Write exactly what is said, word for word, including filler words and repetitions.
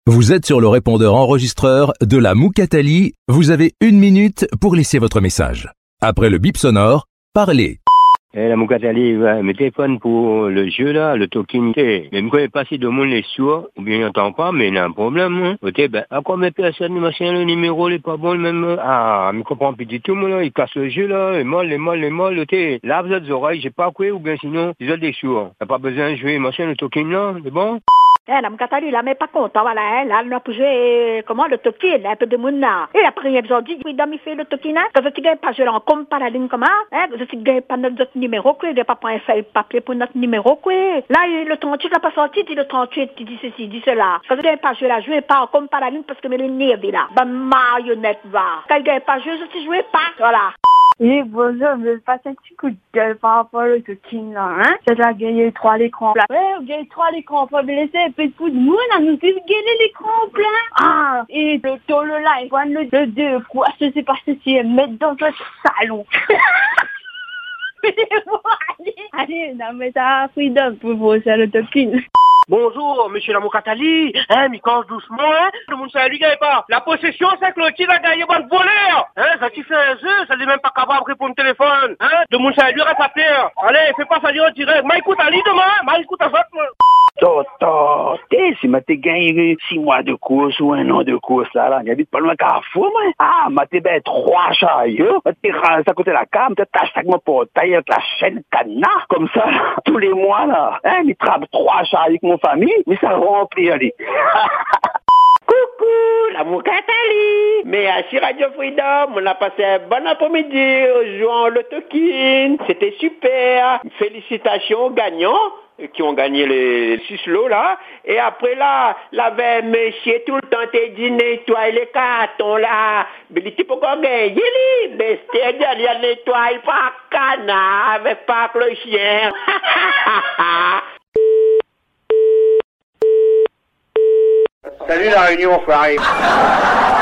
Vous êtes sur le répondeur enregistreur de la Moukatali. Vous avez une minute pour laisser votre message. Après le bip sonore, parlez. Eh, la Moukatali, ouais, me téléphone pour le jeu là, le token. Mais je ne connais pas si tout le monde est sourd, ou bien il n'entend pas, mais il y a un problème. Hein. Ok, ben, à quoi mes personnes, machin, le numéro, il est pas bon, le même. Ah, je ne comprends plus du tout, moi, là. Il casse le jeu, là. Les molles, les molles, les molles, ok. Là, vous êtes des oreilles, j'ai pas quoi, ou bien sinon, vous êtes des sourds. T'as pas besoin de jouer, machin, le token là, c'est bon? Eh, la Moukatali, là, mais pas content, voilà, hein, là, on a joué, comment, le tokin, un peu de monde, là. Et après, ils ont dit, oui, dame, il fait le tokin, hein, quand tu gagnes pas, je l'en comme par la ligne, comment, hein, quand tu gagnes pas notre numéro, quoi, il n'y a pas un feuille papier pour notre numéro, quoi. Là, le trente-huit, n'a pas sorti, dit le trente-huit, il dit ceci, dit cela. Quand tu gagnes pas, je la jouer pas, comme par la ligne, parce que mes nerfs, là. Bah, marionnette, va. Quand il gagne pas, je, je jouer pas, voilà. Oui, bonjour, je vais passer un petit coup de gueule par rapport au token là, hein. C'est là, gagner trois l'écran plat. Ouais, vous gagnez trois l'écran plat, mais laissez un peu de foot. Nous, on a nous fait gagner l'écran plat. Ah, et le taux, le live, one, le deux, deux, quoi, je sais pas si c'est mettre dans votre salon. allez, allez, non, mais ça, freedom pour vous, c'est le token. Bonjour, monsieur la Moukatali, hein, mais quand doucement, hein, le monde ça lui gagne pas. La possession, c'est que le qui va gagner bon voleur, hein, ça qui fait un jeu, ça n'est même pas capable de répondre au téléphone, hein, le monde ça lui reste à terre. Allez, fais pas ça en direct, mais écoute, allez demain, mais écoute à ça, Toto, t'es si m'as gagné six mois de course ou un an de course là, là, j'habite pas loin Carrefour, moi. Ah, m'as ben trois chariots, t'es rasé à côté de la cam, t'es taché avec mon portail avec la chaîne canard, comme ça, là, tous les mois, là. Hein, mais trappe trois chariots avec mon famille, mais ça remplit, allez. Coucou, la Moukatali. Mais à sur Radio Freedom, on a passé un bon après-midi en jouant le token. C'était super. Félicitations aux gagnants qui ont gagné les six lots là. Et après là, la veille, monsieur tout le temps t'es dit nettoyer les cartons là. Mais il était pas encore gagné, mais c'était dit il nettoie pas canard avec pas le chien. Salut la réunion, frère.